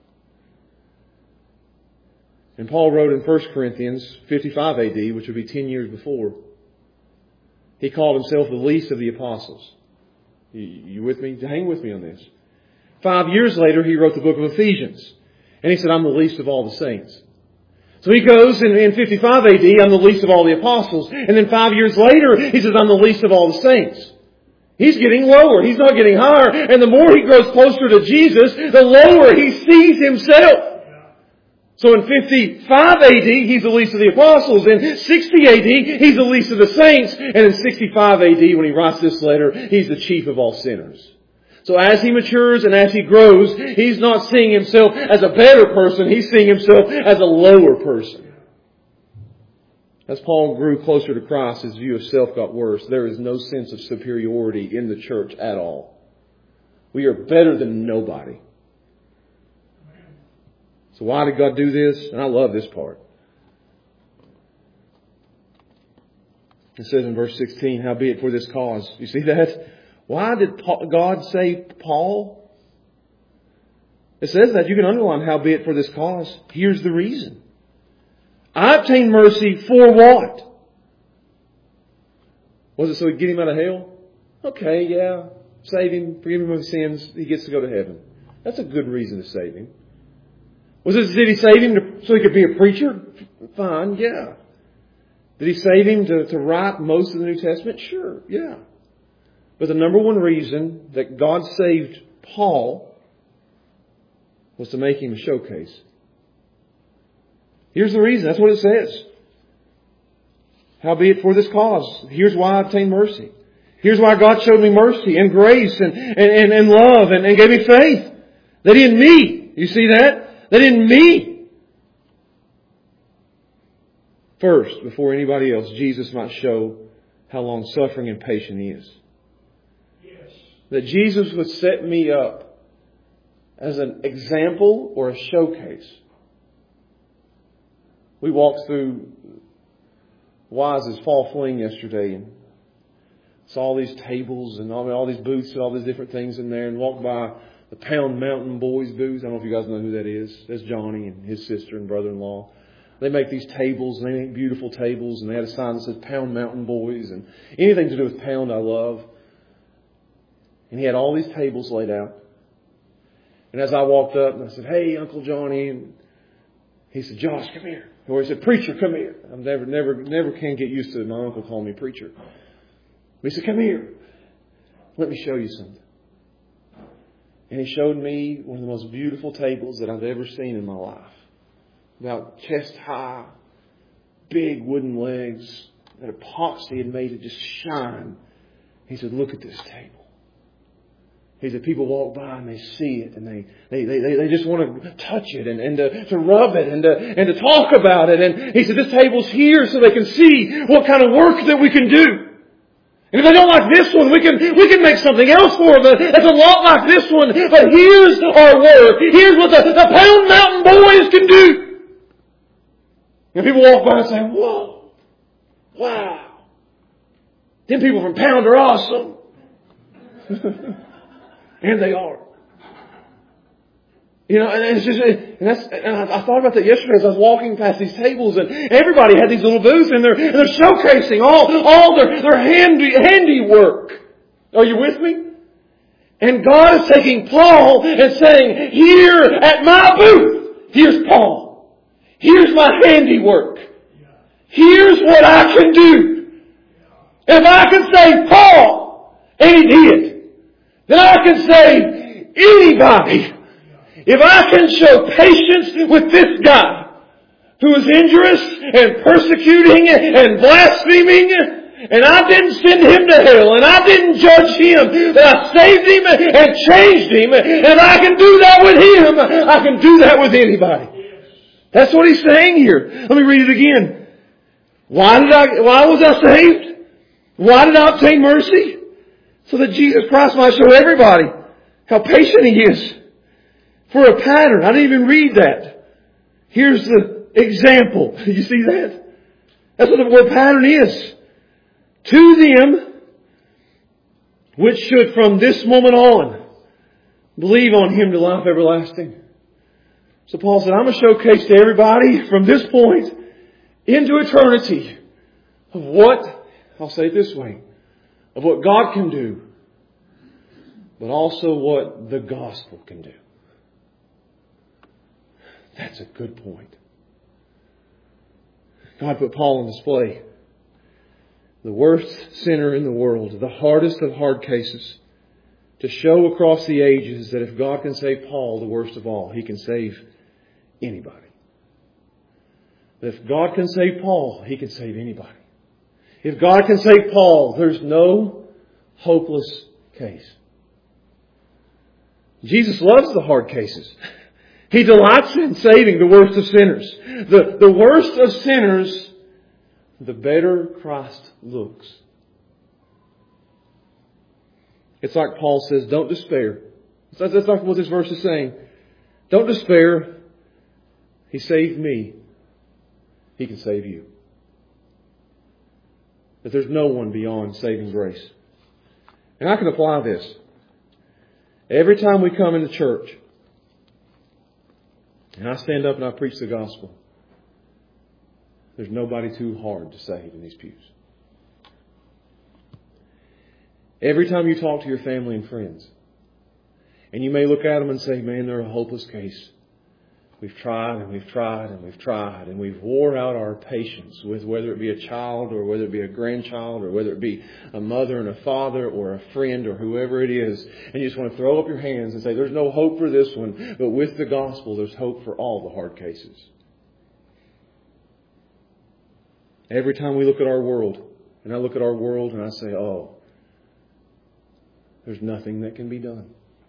And Paul wrote in First Corinthians fifty-five A D, which would be ten years before. He called himself the least of the apostles. You, you with me? Hang with me on this. Five years later, he wrote the book of Ephesians. And he said, I'm the least of all the saints. So he goes in, in fifty-five A D, I'm the least of all the apostles. And then five years later, he says, I'm the least of all the saints. He's getting lower. He's not getting higher. And the more he grows closer to Jesus, the lower he sees himself. So in fifty-five A D, he's the least of the apostles. In sixty A D, he's the least of the saints. And in sixty-five A D, when he writes this letter, he's the chief of all sinners. So as he matures and as he grows, he's not seeing himself as a better person. He's seeing himself as a lower person. As Paul grew closer to Christ, his view of self got worse. There is no sense of superiority in the church at all. We are better than nobody. So why did God do this? And I love this part. It says in verse sixteen, howbeit for this cause. You see that? Why did God save Paul? It says that. You can underline howbeit for this cause. Here's the reason. I obtained mercy for what? Was it so he'd get him out of hell? Okay, yeah. Save him, forgive him of his sins. He gets to go to heaven. That's a good reason to save him. Was it, did he save him to, so he could be a preacher? Fine, yeah. Did he save him to, to write most of the New Testament? Sure, yeah. But the number one reason that God saved Paul was to make him a showcase. Here's the reason. That's what it says. Howbeit for this cause. Here's why I obtained mercy. Here's why God showed me mercy and grace and, and, and, and love and, and gave me faith. That in me, you see that? That in me, first, before anybody else, Jesus might show how long suffering and patient He is. That Jesus would set me up as an example or a showcase. We walked through Wise's fall fling yesterday and saw all these tables and all, all these booths and all these different things in there, and walked by the Pound Mountain Boys booth. I don't know if you guys know who that is. That's Johnny and his sister and brother-in-law. They make these tables, and they make beautiful tables, and they had a sign that says Pound Mountain Boys, and anything to do with Pound I love. And he had all these tables laid out. And as I walked up, and I said, hey, Uncle Johnny, and he said, Josh, come here. Or he said, preacher, come here. I never, never, never can get used to my uncle calling me preacher. But he said, come here. Let me show you something. And he showed me one of the most beautiful tables that I've ever seen in my life. About chest high, big wooden legs, that epoxy had made it just shine. He said, look at this table. He said people walk by and they see it and they they they, they just want to touch it and, and to, to rub it and to, and to talk about it. And he said this table's here so they can see what kind of work that we can do. And if they don't like this one, we can we can make something else for them that's a lot like this one. But here's our work. Here's what the, the Pound Mountain boys can do. And people walk by and say, whoa, wow. Them people from Pound are awesome. And they are. You know, and it's just, and that's, and I thought about that yesterday as I was walking past these tables, and everybody had these little booths, and they're, and they're showcasing all, all their, their handy, handiwork. Are you with me? And God is taking Paul and saying, here at my booth, here's Paul. Here's my handiwork. Here's what I can do. If I can save Paul, and he did, then I can save anybody. If I can show patience with this guy who is injurious and persecuting and blaspheming, and I didn't send him to hell, and I didn't judge him, but I saved him and changed him, and I can do that with him, I can do that with anybody. That's what he's saying here. Let me read it again. Why did I, why was I saved? Why did I obtain mercy? So that Jesus Christ might show everybody how patient He is. For a pattern. I didn't even read that. Here's the example. You see that? That's what the word pattern is. To them which should from this moment on believe on Him to life everlasting. So Paul said, I'm going to showcase to everybody from this point into eternity of what, I'll say it this way, of what God can do, but also what the gospel can do. That's a good point. God put Paul on display. The worst sinner in the world, the hardest of hard cases, to show across the ages that if God can save Paul, the worst of all, He can save anybody. If God can save Paul, He can save anybody. If God can save Paul, there's no hopeless case. Jesus loves the hard cases. He delights in saving the worst of sinners. The, the worst of sinners, the better Christ looks. It's like Paul says, don't despair. That's not what this verse is saying. Don't despair. He saved me. He can save you. That there's no one beyond saving grace. And I can apply this. Every time we come into church, and I stand up and I preach the gospel, there's nobody too hard to save in these pews. Every time you talk to your family and friends, and you may look at them and say, man, they're a hopeless case. We've tried and we've tried and we've tried and we've wore out our patience with whether it be a child or whether it be a grandchild or whether it be a mother and a father or a friend or whoever it is. And you just want to throw up your hands and say, there's no hope for this one. But with the gospel, there's hope for all the hard cases. Every time we look at our world, and I look at our world and I say, oh, there's nothing that can be done.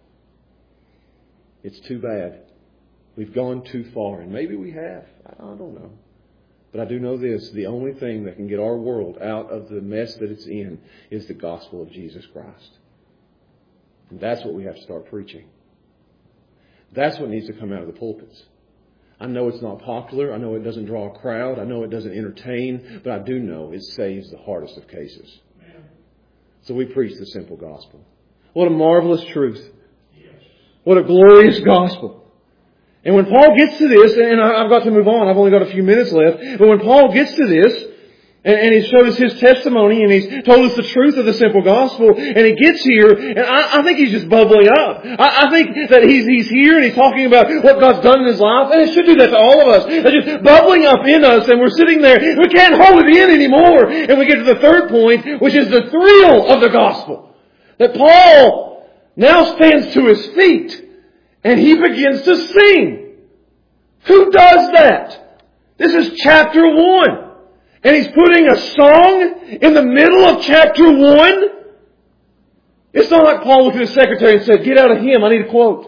It's too bad. We've gone too far. And maybe we have. I don't know. But I do know this. The only thing that can get our world out of the mess that it's in is the gospel of Jesus Christ. And that's what we have to start preaching. That's what needs to come out of the pulpits. I know it's not popular. I know it doesn't draw a crowd. I know it doesn't entertain. But I do know it saves the hardest of cases. So we preach the simple gospel. What a marvelous truth. What a glorious gospel. And when Paul gets to this, and I've got to move on, I've only got a few minutes left, but when Paul gets to this, and, and he showed us his testimony, and he's told us the truth of the simple gospel, and he gets here, and I, I think he's just bubbling up. I, I think that he's, he's here, and he's talking about what God's done in his life, and it should do that to all of us. It's just bubbling up in us, and we're sitting there, we can't hold it in anymore. And we get to the third point, which is the thrill of the gospel. That Paul now stands to his feet, and he begins to sing. Who does that? This is chapter one. And he's putting a song in the middle of chapter one. It's not like Paul looked at his secretary and said, get out a hymn, I need a quote.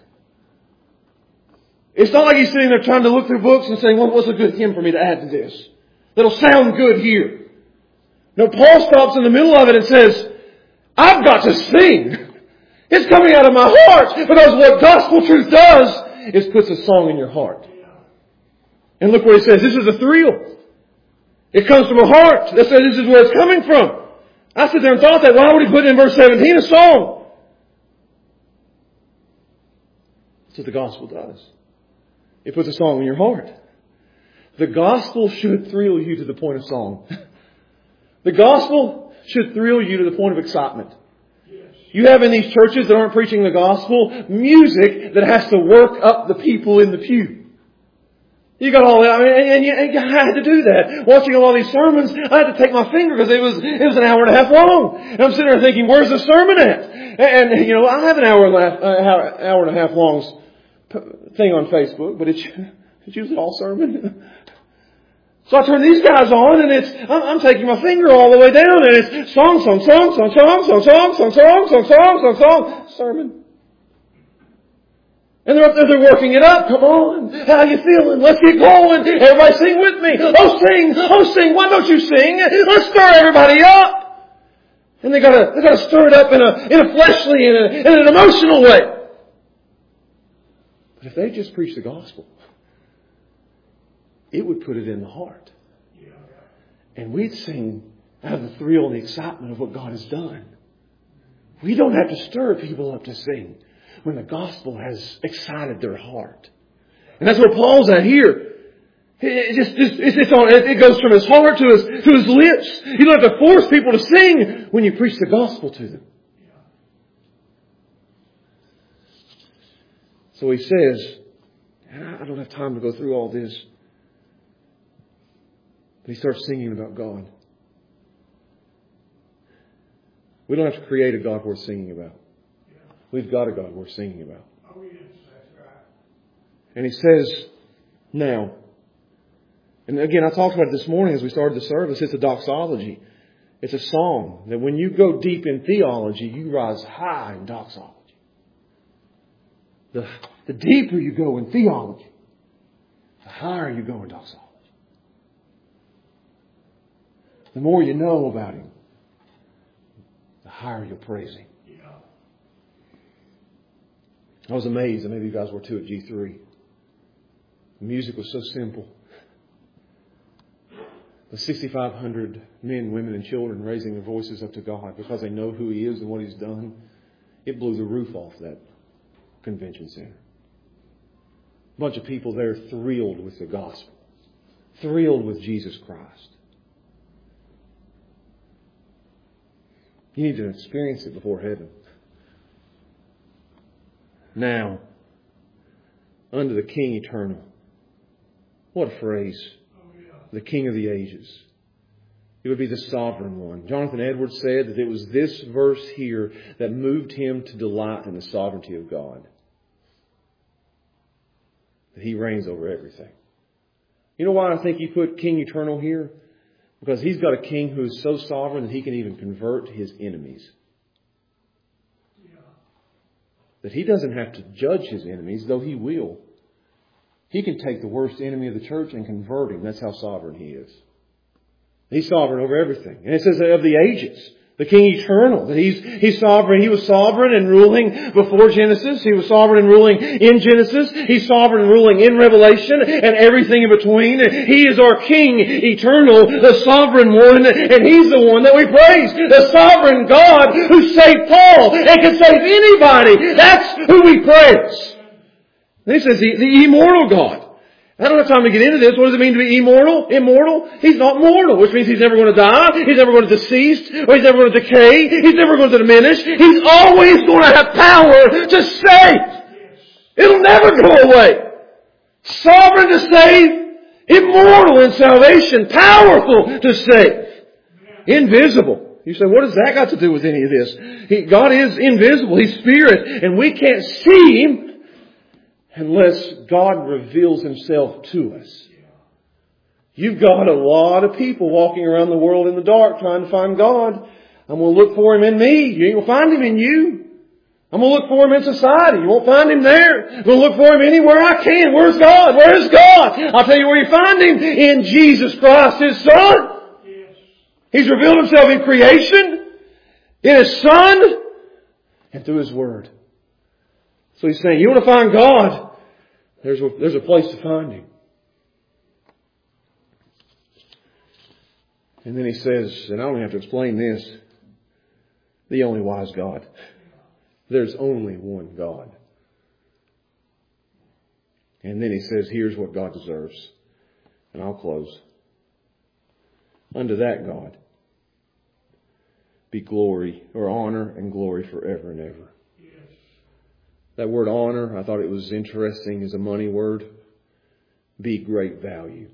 It's not like he's sitting there trying to look through books and saying, well, what's a good hymn for me to add to this? That'll sound good here. No, Paul stops in the middle of it and says, I've got to sing. It's coming out of my heart, because what gospel truth does is puts a song in your heart. And look what he says. This is a thrill. It comes from a heart. That says this is where it's coming from. I sit there and thought that. Why would he put in verse seventeen a song? That's what the gospel does. It puts a song in your heart. The gospel should thrill you to the point of song. The gospel should thrill you to the point of excitement. You have in these churches that aren't preaching the gospel, music that has to work up the people in the pew. You got all that, I mean, and you, and you had to do that. Watching a lot of these sermons, I had to take my finger because it was it was an hour and a half long. And I'm sitting there thinking, where's the sermon at? And, and you know, I have an hour and a half, uh, hour and a half long thing on Facebook, but it's it's usually all sermon. So I turn these guys on, and it's I'm, I'm taking my finger all the way down, and it's song, song, song, song, song, song, song, song, song, song, song, song, song, sermon. And they're up there, they're working it up. Come on. How you feeling? Let's get going. Everybody sing with me. Oh, sing. Oh, sing. Why don't you sing? Let's stir everybody up. And they gotta, they gotta stir it up in a, in a fleshly, in, a, in an emotional way. But if they just preach the gospel, it would put it in the heart. And we'd sing out of the thrill and the excitement of what God has done. We don't have to stir people up to sing when the gospel has excited their heart. And that's where Paul's at here. It, just, it's, it's on, it goes from his heart to his, to his lips. You don't have to force people to sing when you preach the gospel to them. So he says, I don't have time to go through all this. But he starts singing about God. We don't have to create a God worth singing about. We've got a God worth singing about. And he says, now, and again, I talked about it this morning as we started the service, it's a doxology. It's a song that when you go deep in theology, you rise high in doxology. The, the deeper you go in theology, the higher you go in doxology. The more you know about Him, the higher you'll praise Him. I was amazed, and maybe you guys were too at G three. The music was so simple. The sixty-five hundred men, women, and children raising their voices up to God because they know who He is and what He's done. It blew the roof off that convention center. A bunch of people there thrilled with the gospel. Thrilled with Jesus Christ. You need to experience it before heaven. Now, unto the King eternal. What a phrase. The King of the ages. It would be the sovereign one. Jonathan Edwards said that it was this verse here that moved him to delight in the sovereignty of God. That He reigns over everything. You know why I think he put King eternal here? Because He's got a king who is so sovereign that He can even convert His enemies. That He doesn't have to judge His enemies, though He will. He can take the worst enemy of the church and convert him. That's how sovereign He is. He's sovereign over everything. And it says of the ages. The King eternal. That He's He's sovereign. He was sovereign and ruling before Genesis. He was sovereign and ruling in Genesis. He's sovereign and ruling in Revelation and everything in between. He is our King eternal, the sovereign one, and He's the one that we praise. The sovereign God who saved Paul and can save anybody. That's who we praise. And he says the, the immortal God. I don't have time to get into this. What does it mean to be immortal? Immortal? He's not mortal, which means He's never going to die. He's never going to decease. Or He's never going to decay. He's never going to diminish. He's always going to have power to save. It'll never go away. Sovereign to save. Immortal in salvation. Powerful to save. Invisible. You say, what does that got to do with any of this? He, God is invisible. He's Spirit. And we can't see Him unless God reveals Himself to us. You've got a lot of people walking around the world in the dark trying to find God. I'm going to look for Him in me. You ain't going to find Him in you. I'm going to look for Him in society. You won't find Him there. I'm going to look for Him anywhere I can. Where's God? Where's God? I'll tell you where you find Him. In Jesus Christ, His Son. Yes. He's revealed Himself in creation, in His Son, and through His Word. So He's saying, you want to find God? There's a, there's a place to find Him. And then He says, and I don't have to explain this, the only wise God. There's only one God. And then He says, here's what God deserves. And I'll close. Unto that God be glory or honor and glory forever and ever. Yes. That word honor, I thought it was interesting, is a money word. Be great value.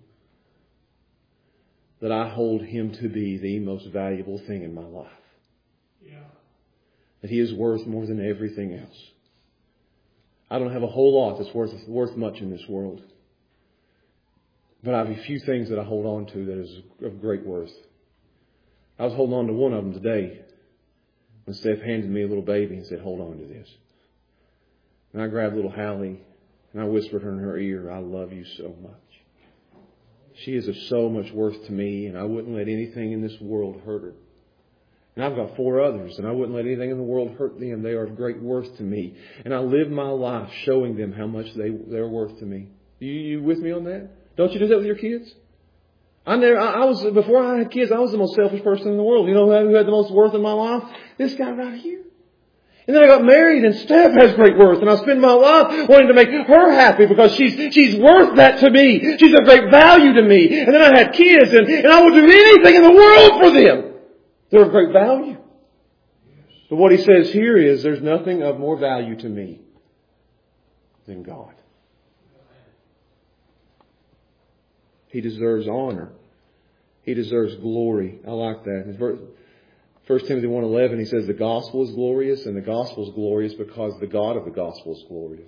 That I hold Him to be the most valuable thing in my life. Yeah. That He is worth more than everything else. I don't have a whole lot that's worth worth much in this world. But I have a few things that I hold on to that is of great worth. I was holding on to one of them today when Steph handed me a little baby and said, hold on to this. And I grabbed little Hallie and I whispered her in her ear, I love you so much. She is of so much worth to me, and I wouldn't let anything in this world hurt her. And I've got four others, and I wouldn't let anything in the world hurt them. They are of great worth to me. And I live my life showing them how much they, they're worth to me. You, you with me on that? Don't you do that with your kids? I never, I, I was, before I had kids, I was the most selfish person in the world. You know who had the most worth in my life? This guy right here. And then I got married, and Steph has great worth, and I spend my life wanting to make her happy because she's she's worth that to me. She's of great value to me. And then I had kids, and, and I would do anything in the world for them. They're of great value. But what He says here is there's nothing of more value to me than God. He deserves honor. He deserves glory. I like that. First Timothy one eleven, he says the gospel is glorious, and the gospel is glorious because the God of the gospel is glorious.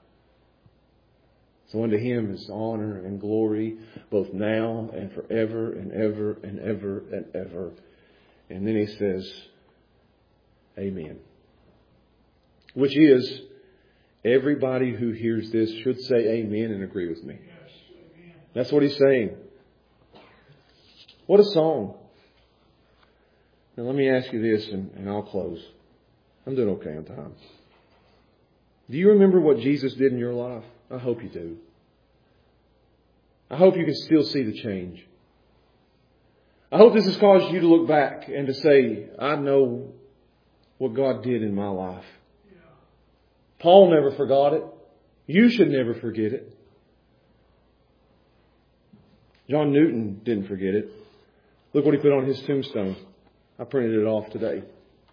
So unto Him is honor and glory both now and forever and ever and ever and ever. And then he says, Amen. Which is, everybody who hears this should say amen and agree with me. Yes, amen. That's what he's saying. What a song. Now let me ask you this, and, and I'll close. I'm doing okay on time. Do you remember what Jesus did in your life? I hope you do. I hope you can still see the change. I hope this has caused you to look back and to say, I know what God did in my life. Yeah. Paul never forgot it. You should never forget it. John Newton didn't forget it. Look what he put on his tombstone. I printed it off today.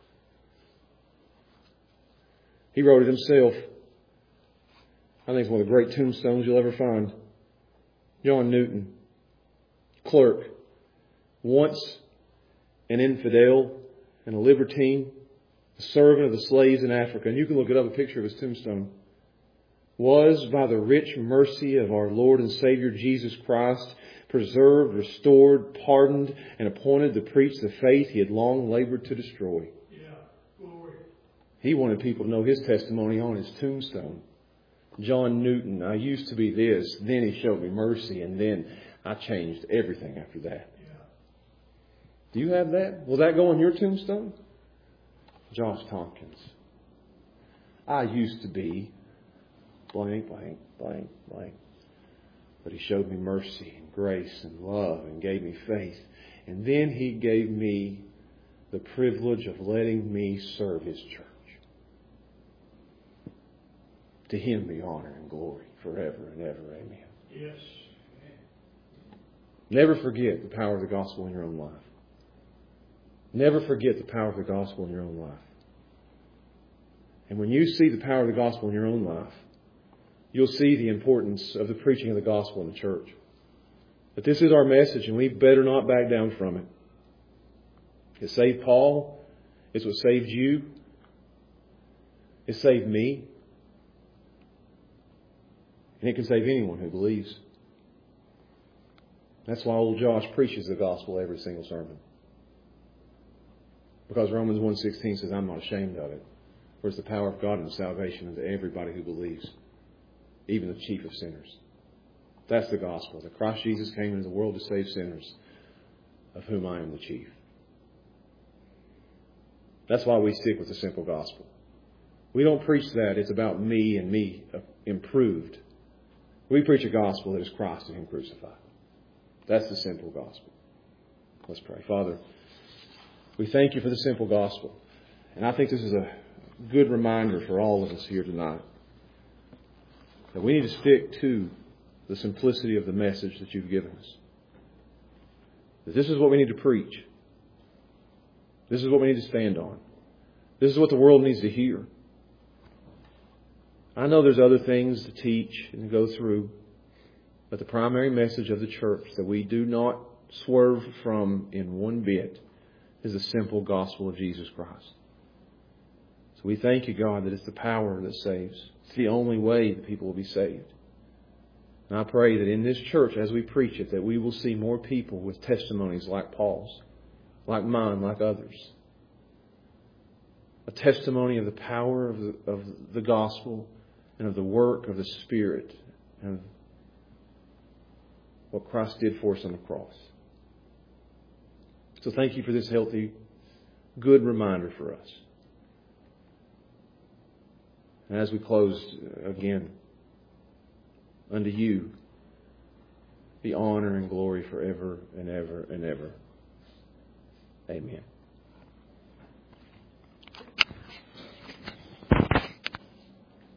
He wrote it himself. I think it's one of the great tombstones you'll ever find. John Newton, clerk, once an infidel and a libertine, a servant of the slaves in Africa, and you can look it up, a picture of his tombstone, was by the rich mercy of our Lord and Savior Jesus Christ preserved, restored, pardoned, and appointed to preach the faith he had long labored to destroy. Yeah, glory. He wanted people to know his testimony on his tombstone. John Newton, I used to be this, then he showed me mercy, and then I changed everything after that. Yeah. Do you have that? Will that go on your tombstone? Josh Tompkins. I used to be blank, blank, blank, blank. But he showed me mercy and grace and love and gave me faith. And then he gave me the privilege of letting me serve his church. To Him be honor and glory forever and ever. Amen. Yes. Never forget the power of the gospel in your own life. Never forget the power of the gospel in your own life. And when you see the power of the gospel in your own life, you'll see the importance of the preaching of the gospel in the church. But this is our message, and we better not back down from it. It saved Paul. It's what saved you. It saved me. And it can save anyone who believes. That's why old Josh preaches the gospel every single sermon. Because Romans one sixteen says, I'm not ashamed of it. For it's the power of God and salvation unto everybody who believes, even the chief of sinners. That's the gospel. That Christ Jesus came into the world to save sinners, of whom I am the chief. That's why we stick with the simple gospel. We don't preach that it's about me and me improved. We preach a gospel that is Christ and Him crucified. That's the simple gospel. Let's pray. Father, we thank You for the simple gospel. And I think this is a good reminder for all of us here tonight that we need to stick to the simplicity of the message that You've given us. That this is what we need to preach. This is what we need to stand on. This is what the world needs to hear. I know there's other things to teach and to go through, but the primary message of the church that we do not swerve from in one bit is the simple gospel of Jesus Christ. So we thank You, God, that it's the power that saves. It's the only way that people will be saved. And I pray that in this church, as we preach it, that we will see more people with testimonies like Paul's, like mine, like others. A testimony of the power of the, of the gospel and of the work of the Spirit and what Christ did for us on the cross. So thank You for this healthy, good reminder for us. And as we close again, unto You be honor and glory forever and ever and ever. Amen.